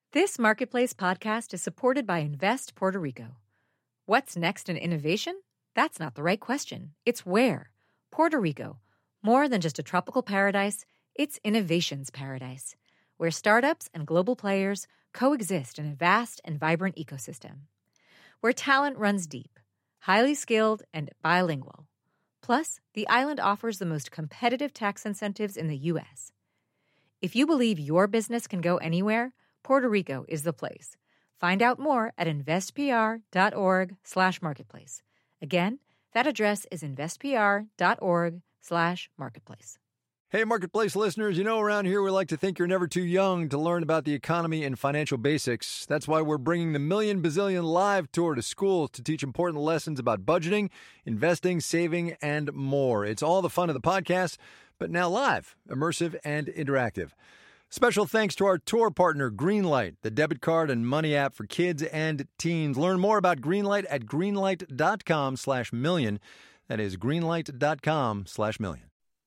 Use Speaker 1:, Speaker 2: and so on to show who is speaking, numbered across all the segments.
Speaker 1: This Marketplace podcast is supported by Invest Puerto Rico. What's next in innovation? That's not the right question. It's where. Puerto Rico. More than just a tropical paradise, it's innovation's paradise, where startups and global players coexist in a vast and vibrant ecosystem. Where talent runs deep, highly skilled, and bilingual. Plus, the island offers the most competitive tax incentives in the U.S. If you believe your business can go anywhere, Puerto Rico is the place. Find out more at investpr.org/marketplace. Again, that address is investpr.org/marketplace.
Speaker 2: Hey, Marketplace listeners, you know around here we like to think you're never too young to learn about the economy and financial basics. That's why we're bringing the Million Bazillion Live Tour to schools to teach important lessons about budgeting, investing, saving, and more. It's all the fun of the podcast, but now live, immersive, and interactive. Special thanks to our tour partner, Greenlight, the debit card and money app for kids and teens. Learn more about Greenlight at greenlight.com/million. That is greenlight.com/million.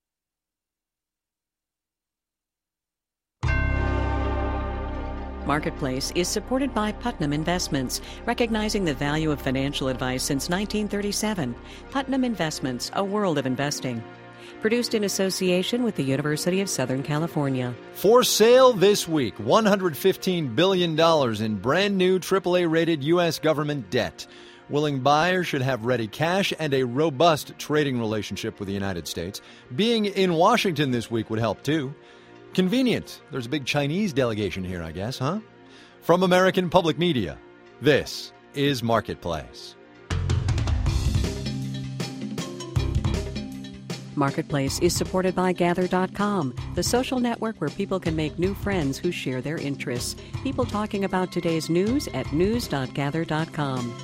Speaker 3: Marketplace is supported by Putnam Investments, recognizing the value of financial advice since 1937. Putnam Investments, a world of investing. Produced in association with the University of Southern California.
Speaker 2: For sale this week, $115 billion in brand new AAA-rated U.S. government debt. Willing buyers should have ready cash and a robust trading relationship with the United States. Being in Washington this week would help, too. Convenient. There's a big Chinese delegation here, I guess, huh? From American Public Media, this is Marketplace.
Speaker 3: Marketplace is supported by Gather.com, the social network where people can make new friends who share their interests. People talking about today's news at news.gather.com.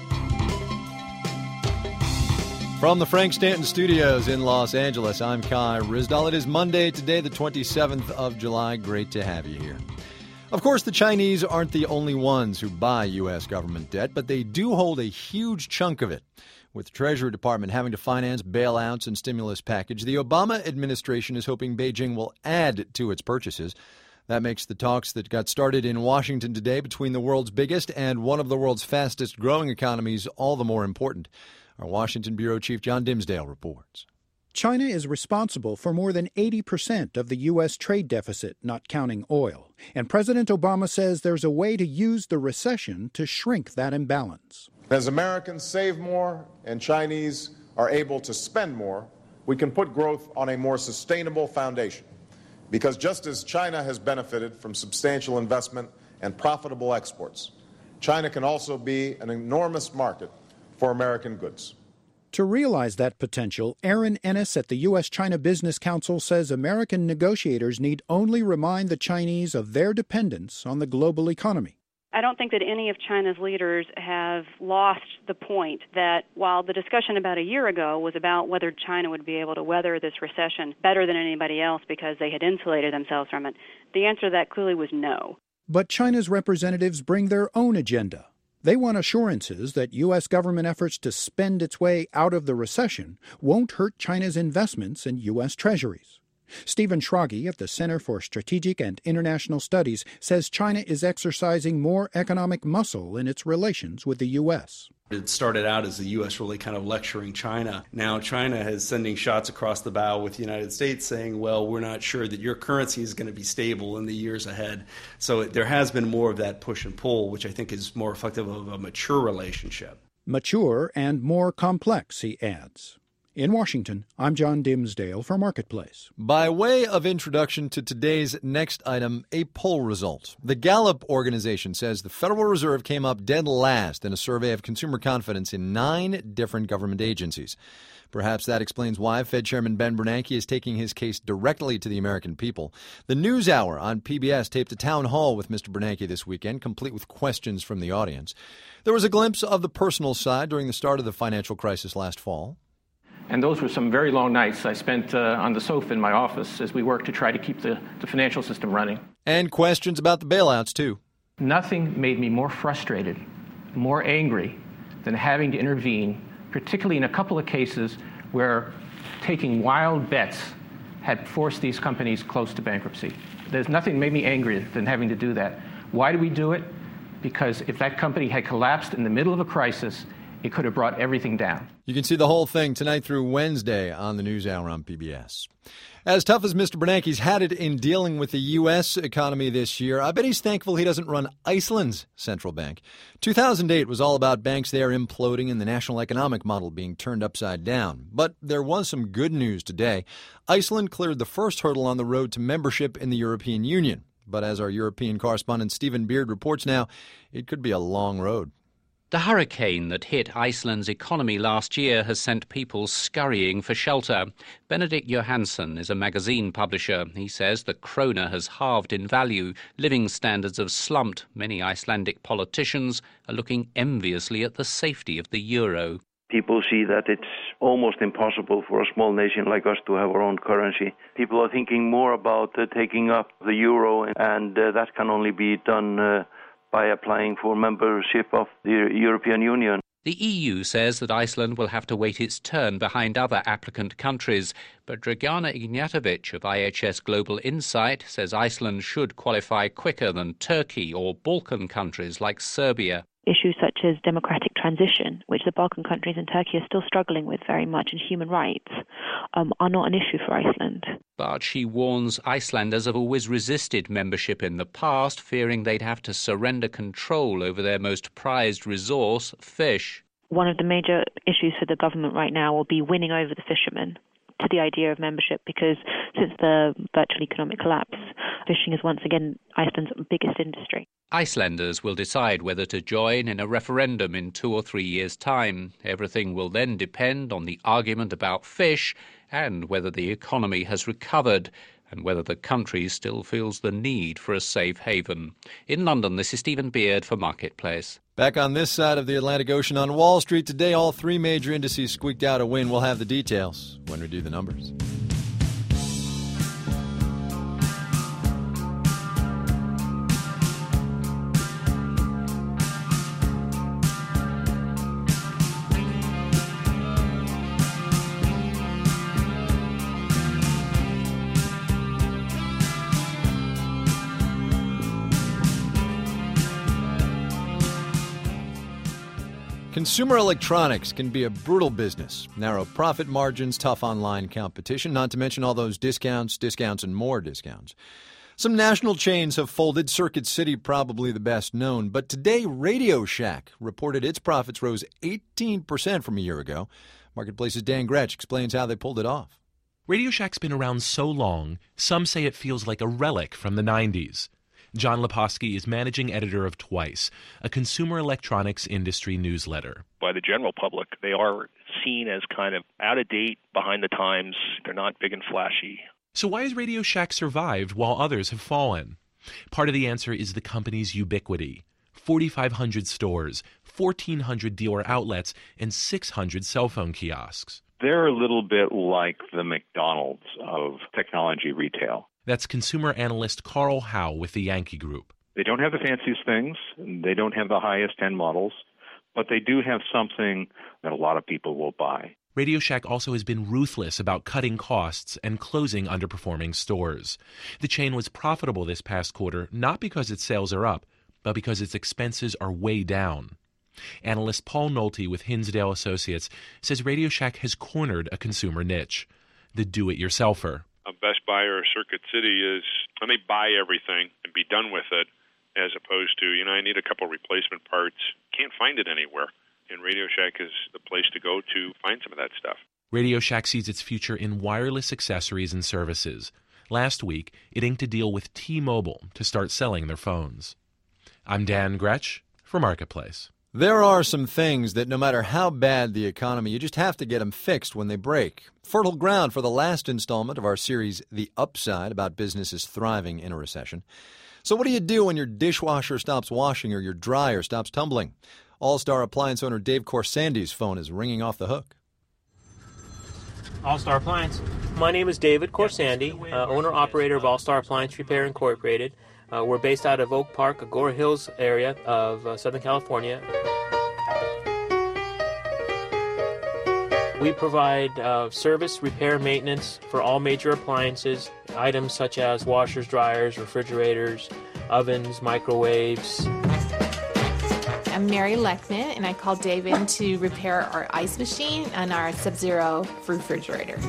Speaker 2: From the Frank Stanton Studios in Los Angeles, I'm Kai Ryssdal. It is Monday today, the 27th of July. Great to have you here. Of course, the Chinese aren't the only ones who buy U.S. government debt, but they do hold a huge chunk of it. With the Treasury Department having to finance bailouts and stimulus package, the Obama administration is hoping Beijing will add to its purchases. That makes the talks that got started in Washington today between the world's biggest and one of the world's fastest growing economies all the more important. Our Washington Bureau Chief John Dimsdale reports.
Speaker 4: China is responsible for more than 80% of the U.S. trade deficit, not counting oil. And President Obama says there's a way to use the recession to shrink that imbalance.
Speaker 5: As Americans save more and Chinese are able to spend more, we can put growth on a more sustainable foundation. Because just as China has benefited from substantial investment and profitable exports, China can also be an enormous market for American goods.
Speaker 4: To realize that potential, Aaron Ennis at the U.S.-China Business Council says American negotiators need only remind the Chinese of their dependence on the global economy.
Speaker 6: I don't think that any of China's leaders have lost the point that while the discussion about a year ago was about whether China would be able to weather this recession better than anybody else because they had insulated themselves from it, the answer to that clearly was no.
Speaker 4: But China's representatives bring their own agenda. They want assurances that U.S. government efforts to spend its way out of the recession won't hurt China's investments in U.S. treasuries. Stephen Schrage at the Center for Strategic and International Studies says China is exercising more economic muscle in its relations with the U.S.
Speaker 7: It started out as the U.S. really kind of lecturing China. Now China is sending shots across the bow with the United States saying, well, we're not sure that your currency is going to be stable in the years ahead. So there has been more of that push and pull, which I think is more reflective of a mature relationship.
Speaker 4: Mature and more complex, he adds. In Washington, I'm John Dimsdale for Marketplace.
Speaker 2: By way of introduction to today's next item, a poll result. The Gallup organization says the Federal Reserve came up dead last in a survey of consumer confidence in 9 different government agencies. Perhaps that explains why Fed Chairman Ben Bernanke is taking his case directly to the American people. The NewsHour on PBS taped a town hall with Mr. Bernanke this weekend, complete with questions from the audience. There was a glimpse of the personal side during the start of the financial crisis last fall.
Speaker 8: And those were some very long nights I spent on the sofa in my office as we worked to try to keep the financial system running.
Speaker 2: And questions about the bailouts, too.
Speaker 8: Nothing made me more frustrated, more angry than having to intervene, particularly in a couple of cases where taking wild bets had forced these companies close to bankruptcy. There's nothing made me angrier than having to do that. Why do we do it? Because if that company had collapsed in the middle of a crisis, it could have brought everything down.
Speaker 2: You can see the whole thing tonight through Wednesday on the NewsHour on PBS. As tough as Mr. Bernanke's had it in dealing with the U.S. economy this year, I bet he's thankful he doesn't run Iceland's central bank. 2008 was all about banks there imploding and the national economic model being turned upside down. But there was some good news today. Iceland cleared the first hurdle on the road to membership in the European Union. But as our European correspondent Stephen Beard reports now, it could be a long road.
Speaker 9: The hurricane that hit Iceland's economy last year has sent people scurrying for shelter. Benedikt Johansen is a magazine publisher. He says the krona has halved in value. Living standards have slumped. Many Icelandic politicians are looking enviously at the safety of the euro.
Speaker 10: People see that it's almost impossible for a small nation like us to have our own currency. People are thinking more about taking up the euro, and that can only be done by applying for membership of the European Union.
Speaker 9: The EU says that Iceland will have to wait its turn behind other applicant countries, but Dragana Ignjatovic of IHS Global Insight says Iceland should qualify quicker than Turkey or Balkan countries like Serbia.
Speaker 11: Issues such as democratic transition, which the Balkan countries and Turkey are still struggling with very much, and human rights, are not an issue for Iceland.
Speaker 9: But she warns Icelanders have always resisted membership in the past, fearing they'd have to surrender control over their most prized resource, fish.
Speaker 11: One of the major issues for the government right now will be winning over the fishermen to the idea of membership, because since the virtual economic collapse, fishing is once again Iceland's biggest industry.
Speaker 9: Icelanders will decide whether to join in a referendum in 2 or 3 years' time. Everything will then depend on the argument about fish and whether the economy has recovered and whether the country still feels the need for a safe haven. In London, this is Stephen Beard for Marketplace.
Speaker 2: Back on this side of the Atlantic Ocean on Wall Street today, all three major indices squeaked out a win. We'll have the details when we do the numbers. Consumer electronics can be a brutal business. Narrow profit margins, tough online competition, not to mention all those discounts, and more discounts. Some national chains have folded, Circuit City probably the best known. But today, Radio Shack reported its profits rose 18% from a year ago. Marketplace's Dan Gretsch explains how they pulled it off.
Speaker 12: Radio Shack's been around so long, some say it feels like a relic from the 90s. John Leposki is managing editor of Twice, a consumer electronics industry newsletter.
Speaker 13: By the general public, they are seen as kind of out of date, behind the times. They're not big and flashy.
Speaker 12: So why has Radio Shack survived while others have fallen? Part of the answer is the company's ubiquity. 4,500 stores, 1,400 dealer outlets, and 600 cell phone kiosks.
Speaker 14: They're a little bit like the McDonald's of technology retail.
Speaker 12: That's consumer analyst Carl Howe with the Yankee Group.
Speaker 14: They don't have the fanciest things. They don't have the highest-end models. But they do have something that a lot of people will buy.
Speaker 12: Radio Shack also has been ruthless about cutting costs and closing underperforming stores. The chain was profitable this past quarter, not because its sales are up, but because its expenses are way down. Analyst Paul Nolte with Hinsdale Associates says Radio Shack has cornered a consumer niche, the do-it-yourselfer.
Speaker 15: A Best Buy or Circuit City is, let me buy everything and be done with it, as opposed to, I need a couple replacement parts. Can't find it anywhere. And Radio Shack is the place to go to find some of that stuff.
Speaker 12: Radio Shack sees its future in wireless accessories and services. Last week, it inked a deal with T-Mobile to start selling their phones. I'm Dan Gretsch for Marketplace.
Speaker 2: There are some things that no matter how bad the economy, you just have to get them fixed when they break. Fertile ground for the last installment of our series, The Upside, about businesses thriving in a recession. So what do you do when your dishwasher stops washing or your dryer stops tumbling? All-Star Appliance owner Dave Corsandi's phone is ringing off the hook.
Speaker 16: All-Star Appliance. My name is David Corsandi, owner-operator of All-Star Appliance Repair Incorporated. We're based out of Oak Park, Agora Hills area of Southern California. We provide service, repair, maintenance for all major appliances, items such as washers, dryers, refrigerators, ovens, microwaves.
Speaker 17: I'm Mary Leckman, and I called Dave in to repair our ice machine and our Sub-Zero refrigerator.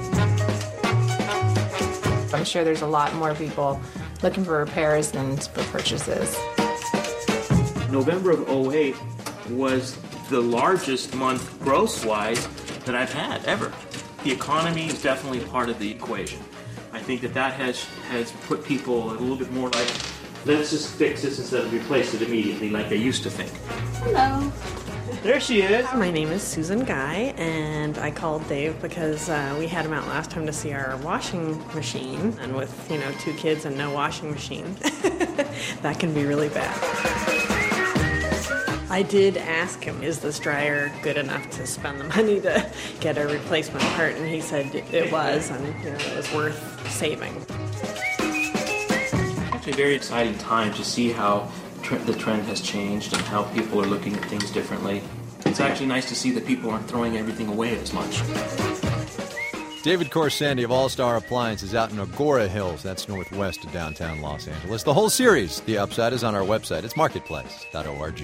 Speaker 17: I'm sure there's a lot more people looking for repairs than for purchases.
Speaker 16: November of 2008 was the largest month gross-wise that I've had ever. The economy is definitely part of the equation. I think that has put people a little bit more like, let's just fix this instead of replace it immediately like they used to think.
Speaker 18: Hello.
Speaker 16: There she is.
Speaker 18: My name is Susan Guy, and I called Dave because we had him out last time to see our washing machine. And with, 2 kids and no washing machine, that can be really bad. I did ask him, is this dryer good enough to spend the money to get a replacement part? And he said it was, and it was worth saving.
Speaker 16: Actually, a very exciting time to see how the trend has changed and how people are looking at things differently. It's actually nice to see that people aren't throwing everything away as much.
Speaker 2: David Corsandi of All Star Appliance is out in Agora Hills. That's northwest of downtown Los Angeles. The whole series, The Upside, is on our website. It's marketplace.org.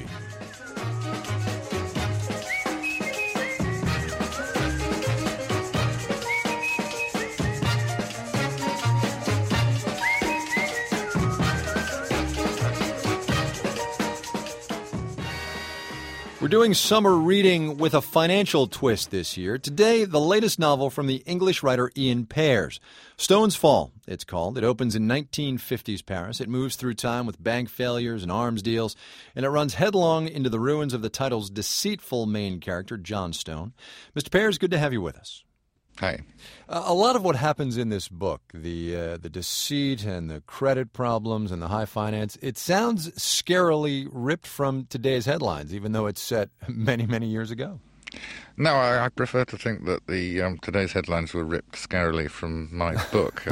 Speaker 2: We're doing summer reading with a financial twist this year. Today, the latest novel from the English writer Ian Pears. Stones Fall, it's called. It opens in 1950s Paris. It moves through time with bank failures and arms deals, and it runs headlong into the ruins of the title's deceitful main character, John Stone. Mr. Pears, good to have you with us.
Speaker 19: Hi.
Speaker 2: A lot of what happens in this book, the deceit and the credit problems and the high finance, it sounds scarily ripped from today's headlines, even though it's set many, many years ago.
Speaker 19: No, I prefer to think that the today's headlines were ripped scarily from my book.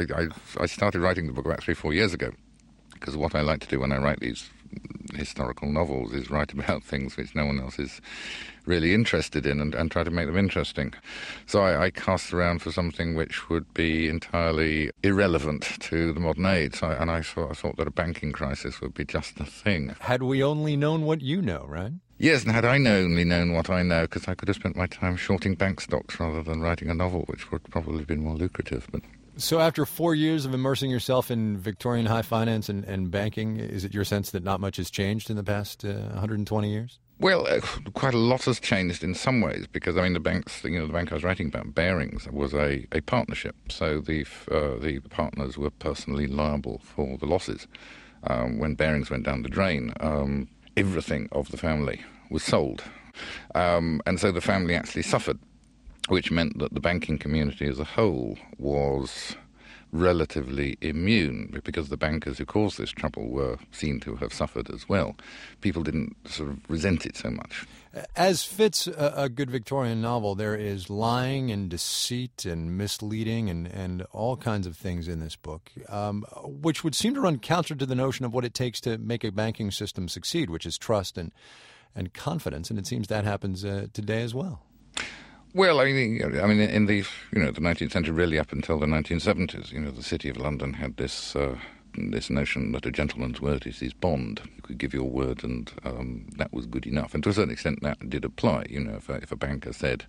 Speaker 19: I started writing the book about 3-4 years ago, because what I like to do when I write these historical novels is write about things which no one else is really interested in and try to make them interesting. So I cast around for something which would be entirely irrelevant to the modern age. I thought that a banking crisis would be just the thing.
Speaker 2: Had we only known what you know, right?
Speaker 19: Yes, and had I only known what I know, because I could have spent my time shorting bank stocks rather than writing a novel, which would probably have been more lucrative. But
Speaker 2: so after 4 years of immersing yourself in Victorian high finance and banking, is it your sense that not much has changed in the past 120 years?
Speaker 19: Well, quite a lot has changed in some ways, because, the banks, the bank I was writing about, Barings, was a partnership. So the partners were personally liable for the losses. When Barings went down the drain, everything of the family was sold. And so the family actually suffered, which meant that the banking community as a whole was relatively immune, because the bankers who caused this trouble were seen to have suffered as well. People didn't sort of resent it so much.
Speaker 2: As fits a good Victorian novel, there is lying and deceit and misleading and all kinds of things in this book, which would seem to run counter to the notion of what it takes to make a banking system succeed, which is trust and confidence, and it seems that happens today as well.
Speaker 19: Well, in the the 19th century, really up until the 1970s, the City of London had this notion that a gentleman's word is his bond. You could give your word, and that was good enough. And to a certain extent, that did apply. If a banker said,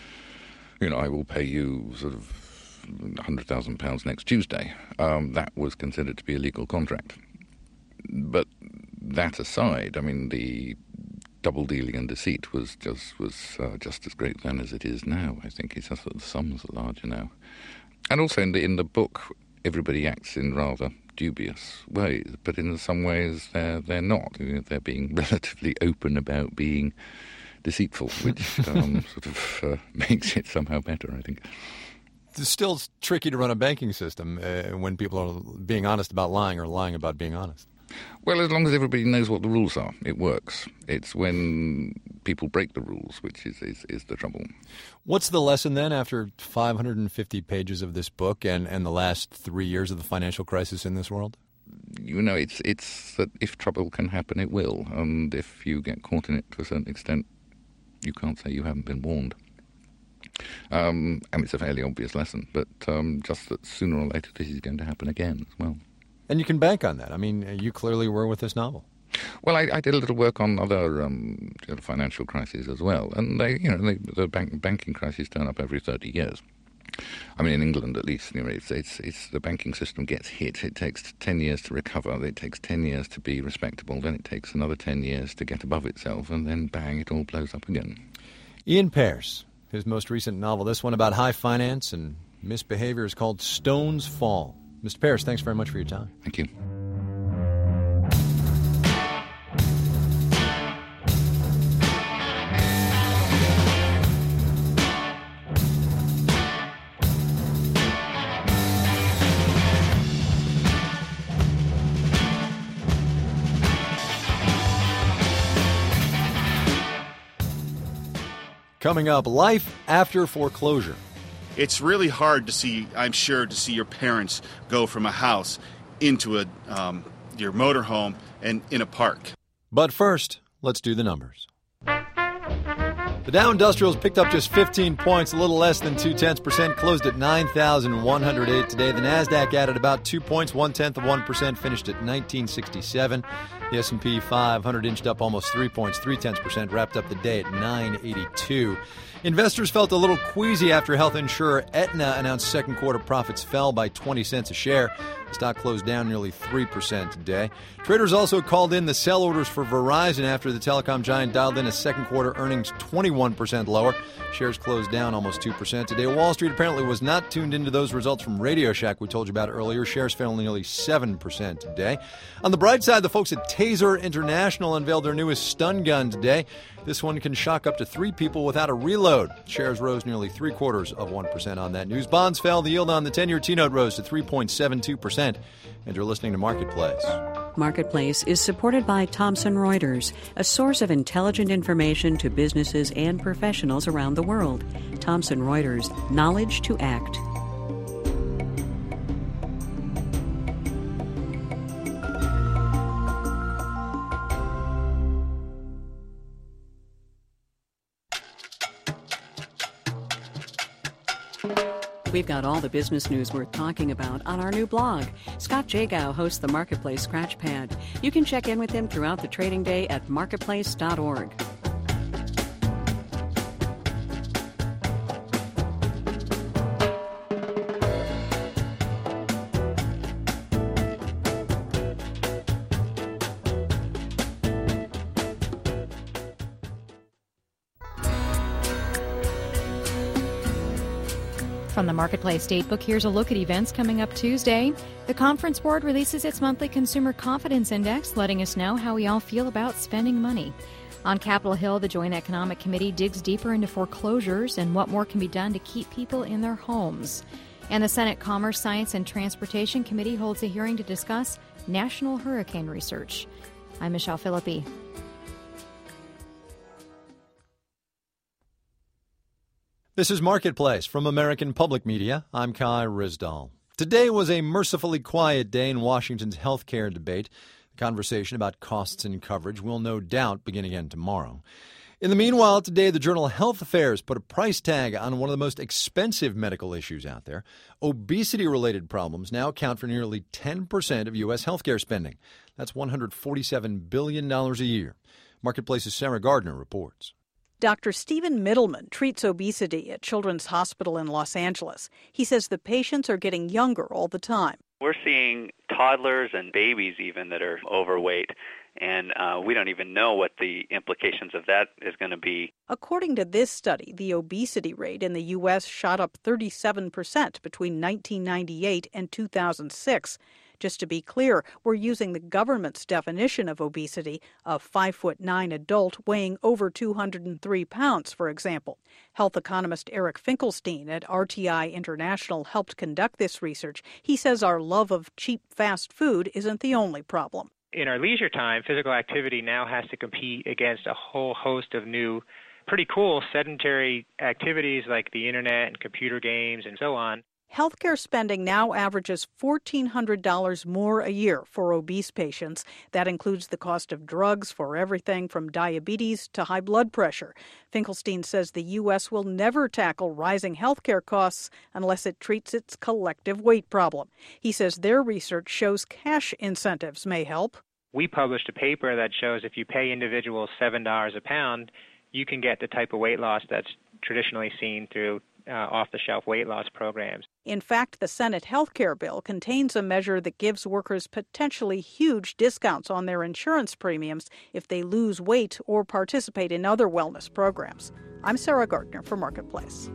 Speaker 19: I will pay you sort of £100,000 next Tuesday, that was considered to be a legal contract. But that aside, the double dealing and deceit was just as great then as it is now. I think it's just that the sums are larger now. And also in the book, everybody acts in rather dubious ways, but in some ways they're not. They're being relatively open about being deceitful, which sort of makes it somehow better, I think.
Speaker 2: It's still tricky to run a banking system when people are being honest about lying or lying about being honest.
Speaker 19: Well, as long as everybody knows what the rules are, it works. It's when people break the rules which is the trouble.
Speaker 2: What's the lesson then after 550 pages of this book and the last 3 years of the financial crisis in this world?
Speaker 19: It's that if trouble can happen, it will. And if you get caught in it to a certain extent, you can't say you haven't been warned. It's a fairly obvious lesson, but just that sooner or later this is going to happen again as well.
Speaker 2: And you can bank on that. I mean, you clearly were with this novel.
Speaker 19: Well, I did a little work on other financial crises as well, and the banking crises turn up every 30 years. I mean, in England at least, it's the banking system gets hit. It takes 10 years to recover. It takes 10 years to be respectable. Then it takes another 10 years to get above itself, and then bang, it all blows up again.
Speaker 2: Ian Pearce, his most recent novel, this one about high finance and misbehavior, is called Stones Fall. Mr. Pearce, thanks very much for your time.
Speaker 19: Thank you.
Speaker 2: Coming up, life after foreclosure.
Speaker 20: It's really hard to see, I'm sure, to see your parents go from a house into your motorhome and in a park.
Speaker 2: But first, let's do the numbers. The Dow Industrials picked up just 15 points, a little less than 0.2%, closed at 9,108 today. The Nasdaq added about 2 points, 0.1%, finished at 1967. The S&P 500 inched up almost 3 points, 0.3%, wrapped up the day at 982. Investors felt a little queasy after health insurer Aetna announced second quarter profits fell by 20 cents a share. The stock closed down nearly 3% today. Traders also called in the sell orders for Verizon after the telecom giant dialed in a second quarter earnings 21% lower. Shares closed down almost 2% today. Wall Street apparently was not tuned into those results from Radio Shack we told you about earlier. Shares fell nearly 7% today. On the bright side, the folks at Taser International unveiled their newest stun gun today. This one can shock up to 3 people without a reload. Shares rose nearly 0.75% on that news. Bonds fell. The yield on the 10-year T-note rose to 3.72%. And you're listening to Marketplace.
Speaker 3: Marketplace is supported by Thomson Reuters, a source of intelligent information to businesses and professionals around the world. Thomson Reuters, knowledge to act. We've got all the business news worth talking about on our new blog. Scott Jagow hosts the Marketplace Scratchpad. You can check in with him throughout the trading day at marketplace.org.
Speaker 21: From the Marketplace Datebook, here's a look at events coming up Tuesday. The Conference Board releases its monthly Consumer Confidence Index, letting us know how we all feel about spending money. On Capitol Hill, the Joint Economic Committee digs deeper into foreclosures and what more can be done to keep people in their homes. And the Senate Commerce, Science, and Transportation Committee holds a hearing to discuss national hurricane research. I'm Michelle Philippi.
Speaker 2: This is Marketplace from American Public Media. I'm Kai Ryssdal. Today was a mercifully quiet day in Washington's health care debate. The conversation about costs and coverage will no doubt begin again tomorrow. In the meanwhile, today the journal Health Affairs put a price tag on one of the most expensive medical issues out there. Obesity-related problems now account for nearly 10% of U.S. healthcare spending. That's $147 billion a year. Marketplace's Sarah Gardner reports.
Speaker 22: Dr. Stephen Middleman treats obesity at Children's Hospital in Los Angeles. He says the patients are getting younger all the time.
Speaker 23: We're seeing toddlers and babies even that are overweight, and we don't even know what the implications of that is going to be.
Speaker 22: According to this study, the obesity rate in the U.S. shot up 37% between 1998 and 2006. Just to be clear, we're using the government's definition of obesity, a 5'9" adult weighing over 203 pounds, for example. Health economist Eric Finkelstein at RTI International helped conduct this research. He says our love of cheap fast food isn't the only problem.
Speaker 24: In our leisure time, physical activity now has to compete against a whole host of new, pretty cool sedentary activities like the internet and computer games and so on.
Speaker 22: Healthcare spending now averages $1,400 more a year for obese patients. That includes the cost of drugs for everything from diabetes to high blood pressure. Finkelstein says the U.S. will never tackle rising healthcare costs unless it treats its collective weight problem. He says their research shows cash incentives may help.
Speaker 24: We published a paper that shows if you pay individuals $7 a pound, you can get the type of weight loss that's traditionally seen through off-the-shelf weight loss programs.
Speaker 22: In fact, the Senate health care bill contains a measure that gives workers potentially huge discounts on their insurance premiums if they lose weight or participate in other wellness programs. I'm Sarah Gardner for Marketplace.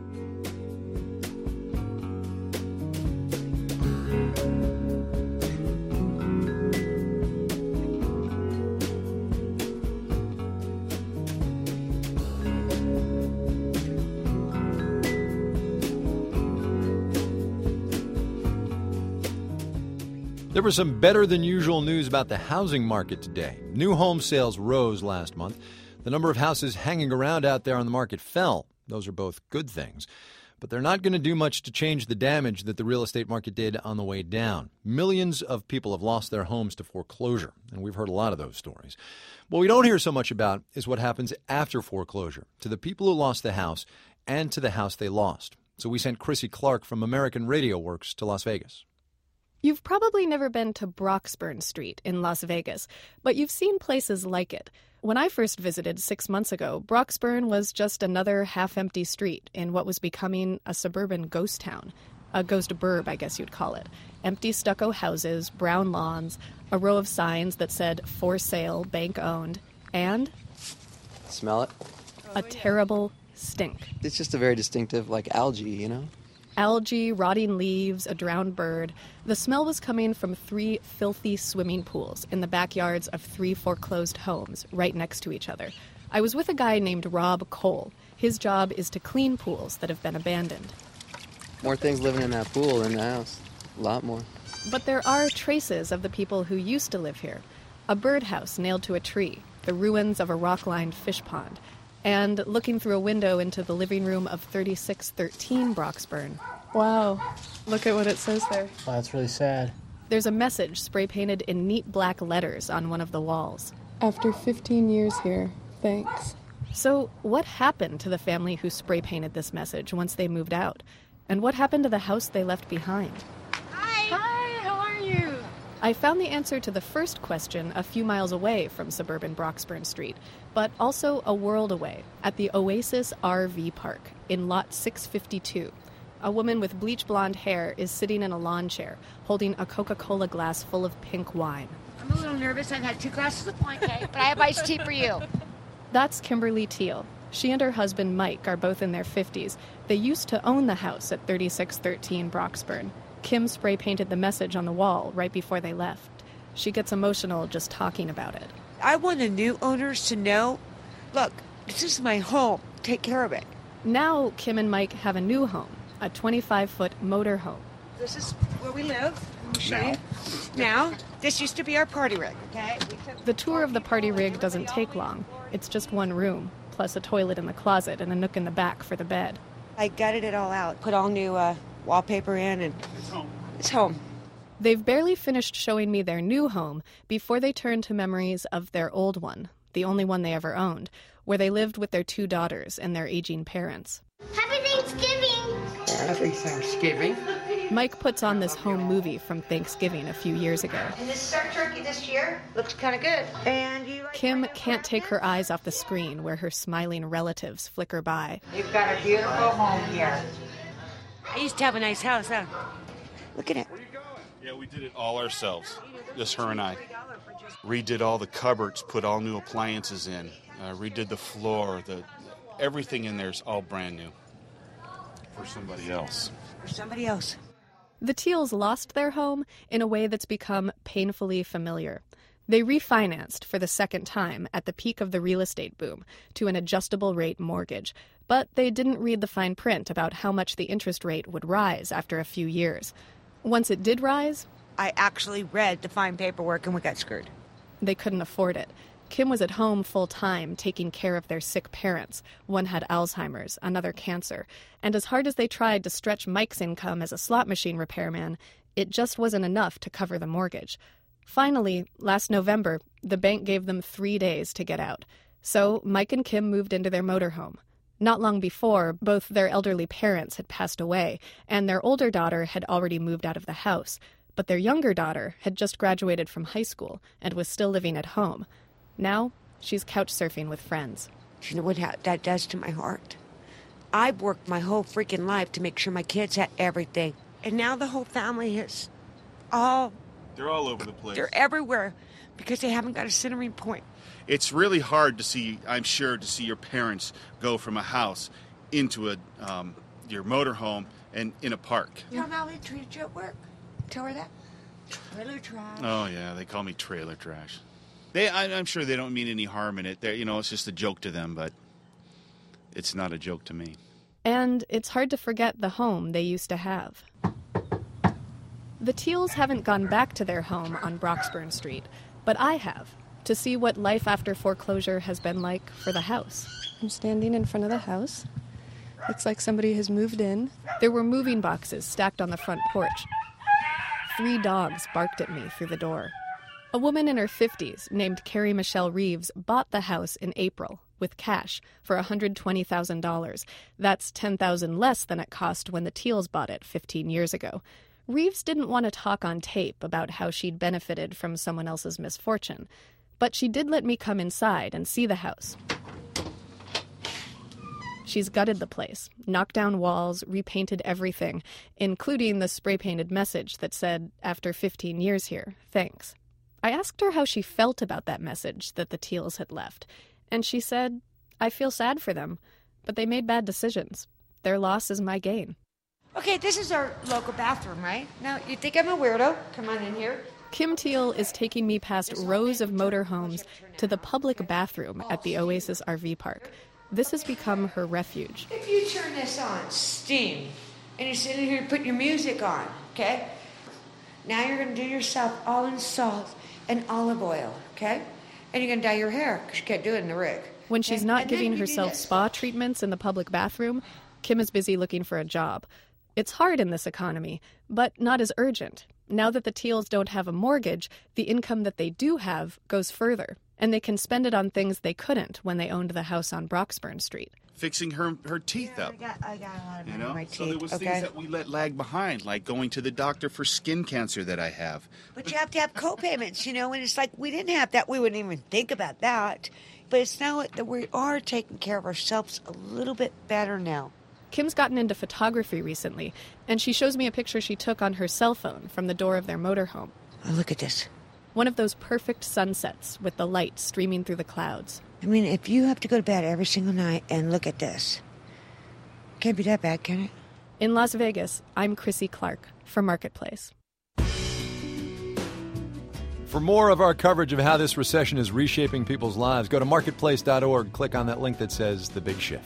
Speaker 2: There was some better than usual news about the housing market today. New home sales rose last month. The number of houses hanging around out there on the market fell. Those are both good things. But they're not going to do much to change the damage that the real estate market did on the way down. Millions of people have lost their homes to foreclosure, and we've heard a lot of those stories. What we don't hear so much about is what happens after foreclosure to the people who lost the house and to the house they lost. So we sent Chrissy Clark from American Radio Works to Las Vegas.
Speaker 1: You've probably never been to Broxburn Street in Las Vegas, but you've seen places like it. When I first visited 6 months ago, Broxburn was just another half-empty street in what was becoming a suburban ghost town. A ghost burb, I guess you'd call it. Empty stucco houses, brown lawns, a row of signs that said for sale, bank owned, and...
Speaker 5: Smell it?
Speaker 1: A terrible stink.
Speaker 5: It's just a very distinctive, algae, you know?
Speaker 1: Algae, rotting leaves, a drowned bird. The smell was coming from 3 filthy swimming pools in the backyards of 3 foreclosed homes right next to each other. I was with a guy named Rob Cole. His job is to clean pools that have been abandoned.
Speaker 5: More things living in that pool than the house. A lot more.
Speaker 1: But there are traces of the people who used to live here. A birdhouse nailed to a tree, the ruins of a rock-lined fish pond, and looking through a window into the living room of 3613 Broxburn. Wow, look at what it says there.
Speaker 6: Wow, that's really sad.
Speaker 1: There's a message spray-painted in neat black letters on one of the walls. After 15 years here, thanks. So what happened to the family who spray-painted this message once they moved out? And what happened to the house they left behind?
Speaker 7: Hi, how are you?
Speaker 1: I found the answer to the first question a few miles away from suburban Broxburn Street, but also a world away, at the Oasis RV Park in Lot 652. A woman with bleach blonde hair is sitting in a lawn chair, holding a Coca-Cola glass full of pink wine.
Speaker 7: I'm a little nervous. I've had 2 glasses of wine, okay? But I have iced tea for you.
Speaker 1: That's Kimberly Teal. She and her husband Mike are both in their 50s. They used to own the house at 3613 Broxburn. Kim spray-painted the message on the wall right before they left. She gets emotional just talking about it.
Speaker 7: I want the new owners to know, look, this is my home. Take care of it.
Speaker 1: Now Kim and Mike have a new home, a 25-foot motor home.
Speaker 7: This is where we live. Now, this used to be our party rig, okay?
Speaker 1: The tour of the party rig doesn't take long. It's just one room, plus a toilet in the closet and a nook in the back for the bed.
Speaker 7: I gutted it all out, put all new wallpaper in, and it's home.
Speaker 1: They've barely finished showing me their new home before they turn to memories of their old one, the only one they ever owned, where they lived with their 2 daughters and their aging parents.
Speaker 7: Happy Thanksgiving!
Speaker 6: Happy Thanksgiving.
Speaker 1: Mike puts on this home movie from Thanksgiving a few years ago.
Speaker 7: And this is our turkey this year. Looks kind of good. And
Speaker 1: Kim can't take her eyes off the screen where her smiling relatives flicker by.
Speaker 7: You've got a beautiful home here. I used to have a nice house, huh? Look at it.
Speaker 20: Yeah, we did it all ourselves, just her and I. Redid all the cupboards, put all new appliances in, redid the floor. Everything in there is all brand new for somebody else.
Speaker 7: For somebody else.
Speaker 1: The Teals lost their home in a way that's become painfully familiar. They refinanced for the second time at the peak of the real estate boom to an adjustable rate mortgage, but they didn't read the fine print about how much the interest rate would rise after a few years. Once it did rise,
Speaker 7: I actually read the fine paperwork and we got screwed.
Speaker 1: They couldn't afford it. Kim was at home full-time taking care of their sick parents. One had Alzheimer's, another cancer. And as hard as they tried to stretch Mike's income as a slot machine repairman, it just wasn't enough to cover the mortgage. Finally, last November, the bank gave them 3 days to get out. So Mike and Kim moved into their motorhome. Not long before, both their elderly parents had passed away, and their older daughter had already moved out of the house. But their younger daughter had just graduated from high school and was still living at home. Now, she's couch surfing with friends.
Speaker 7: You know what that does to my heart? I've worked my whole freaking life to make sure my kids had everything. And now the whole family is all...
Speaker 20: They're all over the place.
Speaker 7: They're everywhere because they haven't got a centering point.
Speaker 20: It's really hard to see, I'm sure, to see your parents go from a house into your motorhome and in a park.
Speaker 7: Tell them how they treated you at work. Tell her that. Trailer trash.
Speaker 20: Oh, yeah, they call me trailer trash. I'm sure they don't mean any harm in it. It's just a joke to them, but it's not a joke to me.
Speaker 1: And it's hard to forget the home they used to have. The Teals haven't gone back to their home on Broxburn Street, but I have, to see what life after foreclosure has been like for the house.
Speaker 4: I'm standing in front of the house. Looks like somebody has moved in.
Speaker 1: There were moving boxes stacked on the front porch. 3 dogs barked at me through the door. A woman in her 50s named Carrie Michelle Reeves bought the house in April with cash for $120,000. That's $10,000 less than it cost when the Teals bought it 15 years ago. Reeves didn't want to talk on tape about how she'd benefited from someone else's misfortune, but she did let me come inside and see the house. She's gutted the place, knocked down walls, repainted everything, including the spray-painted message that said, "After 15 years here, thanks." I asked her how she felt about that message that the Teals had left, and she said, "I feel sad for them, but they made bad decisions. Their loss is my gain."
Speaker 7: Okay, this is our local bathroom, right? Now, you think I'm a weirdo? Come on in here.
Speaker 1: Kim Teal is taking me past rows of motorhomes to the public bathroom at the Oasis RV Park. This has become her refuge.
Speaker 7: If you turn this on, steam, and you're sitting here putting your music on, okay? Now you're going to do yourself all in salt and olive oil, okay? And you're going to dye your hair, because you can't do it in the rig.
Speaker 1: When she's not giving herself spa treatments in the public bathroom, Kim is busy looking for a job. It's hard in this economy, but not as urgent. Now that the Teals don't have a mortgage, the income that they do have goes further, and they can spend it on things they couldn't when they owned the house on Broxburn Street.
Speaker 20: Fixing her teeth up.
Speaker 7: I got a lot of money in my teeth,
Speaker 20: so there was things that we let lag behind, like going to the doctor for skin cancer that I have.
Speaker 7: But you have to have co-payments, and it's like we didn't have that. We wouldn't even think about that. But it's now that we are taking care of ourselves a little bit better now.
Speaker 1: Kim's gotten into photography recently, and she shows me a picture she took on her cell phone from the door of their motorhome.
Speaker 7: Oh, look at this.
Speaker 1: One of those perfect sunsets with the light streaming through the clouds.
Speaker 7: I mean, if you have to go to bed every single night and look at this, can't be that bad, can it?
Speaker 1: In Las Vegas, I'm Chrissy Clark for Marketplace.
Speaker 2: For more of our coverage of how this recession is reshaping people's lives, go to marketplace.org, click on that link that says The Big Shift.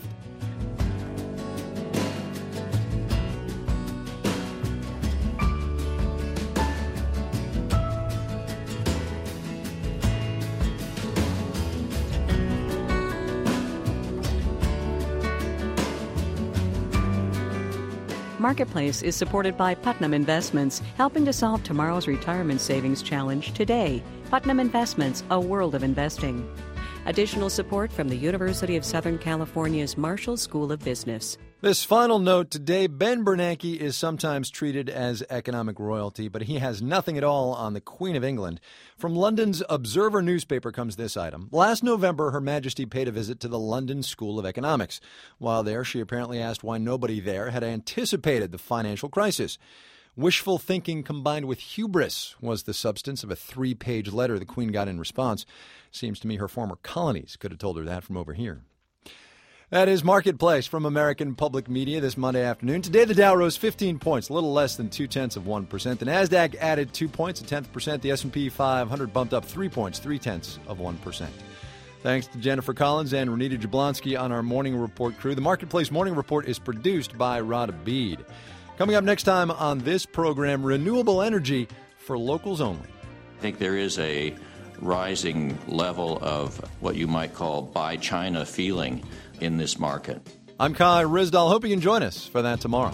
Speaker 3: Marketplace is supported by Putnam Investments, helping to solve tomorrow's retirement savings challenge today. Putnam Investments, a world of investing. Additional support from the University of Southern California's Marshall School of Business.
Speaker 2: This final note today, Ben Bernanke is sometimes treated as economic royalty, but he has nothing at all on the Queen of England. From London's Observer newspaper comes this item. Last November, Her Majesty paid a visit to the London School of Economics. While there, she apparently asked why nobody there had anticipated the financial crisis. Wishful thinking combined with hubris was the substance of a 3-page letter the Queen got in response. Seems to me her former colonies could have told her that from over here. That is Marketplace from American Public Media this Monday afternoon. Today, the Dow rose 15 points, a little less than 0.2%. The Nasdaq added 2 points, 0.1%. The S&P 500 bumped up 3 points, 0.3%. Thanks to Jennifer Collins and Renita Jablonski on our Morning Report crew. The Marketplace Morning Report is produced by Rod Beed. Coming up next time on this program, renewable energy for locals only.
Speaker 8: I think there is a rising level of what you might call buy China feeling in this market.
Speaker 2: I'm Kai Ryssdal. Hope you can join us for that tomorrow.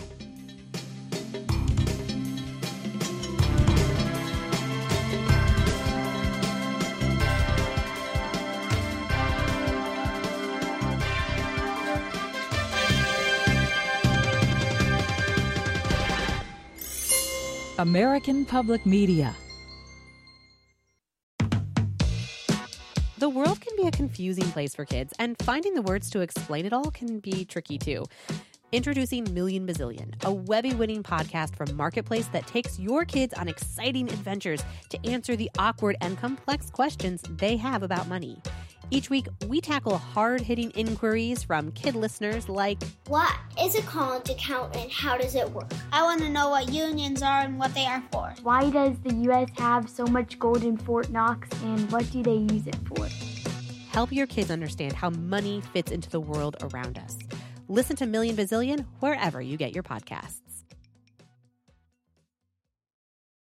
Speaker 9: American Public Media.
Speaker 10: The world can be a confusing place for kids, and finding the words to explain it all can be tricky too. Introducing Million Bazillion, a Webby-winning podcast from Marketplace that takes your kids on exciting adventures to answer the awkward and complex questions they have about money. Each week, we tackle hard-hitting inquiries from kid listeners like,
Speaker 11: what is a college account and how does it work? I want to know what unions are and what they are for.
Speaker 25: Why does the U.S. have so much gold in Fort Knox and what do they use it for?
Speaker 10: Help your kids understand how money fits into the world around us. Listen to Million Bazillion wherever you get your podcasts.